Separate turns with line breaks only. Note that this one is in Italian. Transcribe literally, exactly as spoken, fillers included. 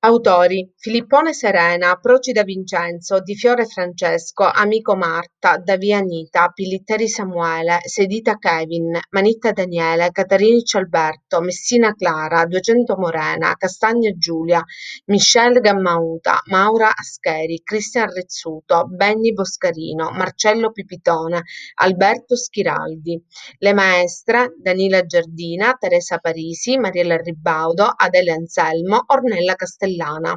Autori: Filippone Serena, Procida Vincenzo, Di Fiore Francesco, Amico Marta, Davia Anita, Pillitteri Samuele, Sedita Kevin, Manitta Daniele, Catarinic Alberto, Messina Clara, Duecento Morena, Castagna Giulia, Michelle Gammauta, Maura Ascheri, Cristian Rezzuto, Benny Boscarino, Marcello Pipitone, Alberto Schiraldi. Le maestre: Danila Giardina, Teresa Parisi, Mariella Ribaudo, Adele Anselmo, Ornella Castellana.